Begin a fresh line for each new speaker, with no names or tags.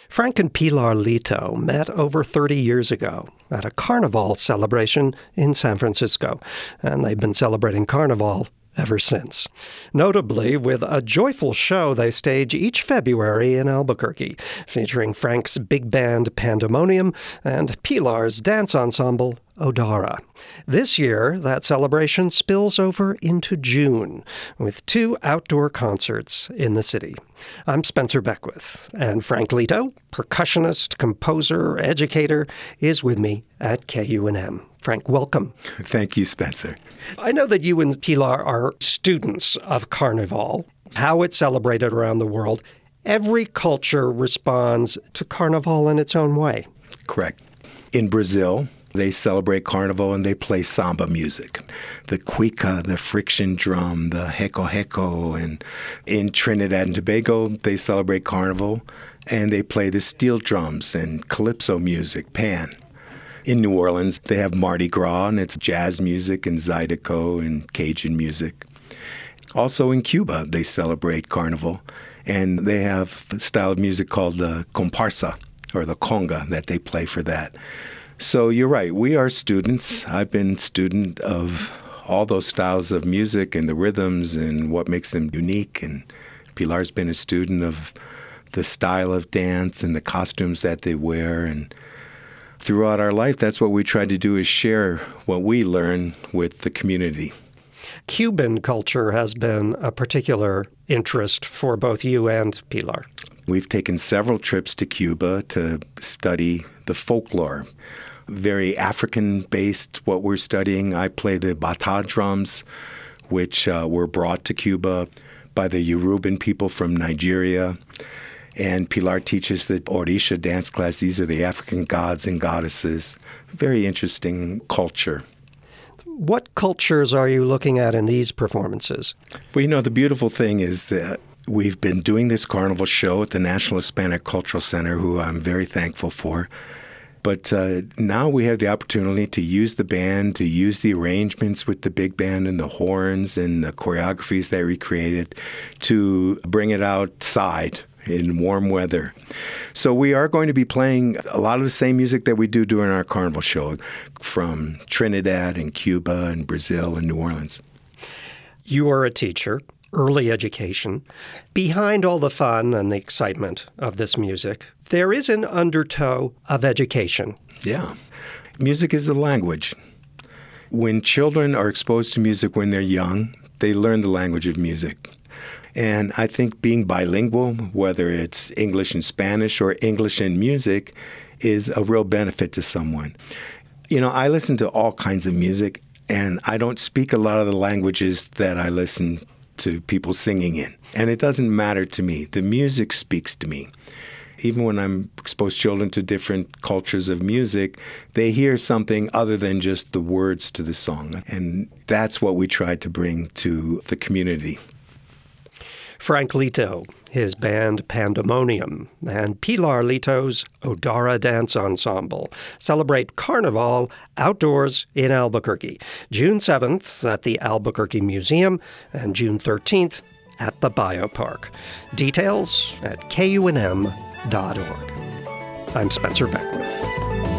Frank and Pilar Lito met over 30 years ago at a Carnival celebration in San Francisco, and they've been celebrating Carnival ever since. Notably, with a joyful show they stage each February in Albuquerque, featuring Frank's big band Pandemonium and Pilar's dance ensemble Odara. This year, that celebration spills over into June, with 2 outdoor concerts in the city. I'm Spencer Beckwith, and Frank Lito, percussionist, composer, educator, is with me at KUNM. Frank, welcome.
Thank you, Spencer.
I know that you and Pilar are students of Carnival, how it's celebrated around the world. Every culture responds to Carnival in its own way.
Correct. In Brazil, they celebrate Carnival and they play samba music. The cuica, the friction drum, the reco-reco. And in Trinidad and Tobago, they celebrate Carnival and they play the steel drums and calypso music, pan. In New Orleans, they have Mardi Gras, and it's jazz music and Zydeco and Cajun music. Also in Cuba, they celebrate Carnival, and they have a style of music called the comparsa, or the conga, that they play for that. So you're right, we are students. I've been student of all those styles of music and the rhythms and what makes them unique, and Pilar's been a student of the style of dance and the costumes that they wear, and throughout our life, that's what we try to do, is share what we learn with the community.
Cuban culture has been a particular interest for both you and Pilar.
We've taken several trips to Cuba to study the folklore. Very African-based, what we're studying. I play the bata drums, which were brought to Cuba by the Yoruban people from Nigeria. And Pilar teaches the Orisha dance class. These are the African gods and goddesses. Very interesting culture.
What cultures are you looking at in these performances?
Well, the beautiful thing is that we've been doing this Carnival show at the National Hispanic Cultural Center, who I'm very thankful for. But now we have the opportunity to use the band, to use the arrangements with the big band and the horns and the choreographies that we created to bring it outside in warm weather. So we are going to be playing a lot of the same music that we do during our Carnival show from Trinidad and Cuba and Brazil and New Orleans.
You are a teacher, early education. Behind all the fun and the excitement of this music, there is an undertow of education.
Yeah. Music is a language. When children are exposed to music when they're young, they learn the language of music. And I think being bilingual, whether it's English and Spanish or English and music, is a real benefit to someone. I listen to all kinds of music, and I don't speak a lot of the languages that I listen to people singing in. And it doesn't matter to me. The music speaks to me. Even when I'm exposed children to different cultures of music, they hear something other than just the words to the song. And that's what we try to bring to the community.
Frank Lito, his band Pandemonium, and Pilar Lito's Odara Dance Ensemble celebrate Carnival outdoors in Albuquerque, June 7th at the Albuquerque Museum and June 13th at the Biopark. Details at kunm.org. I'm Spencer Beckwith.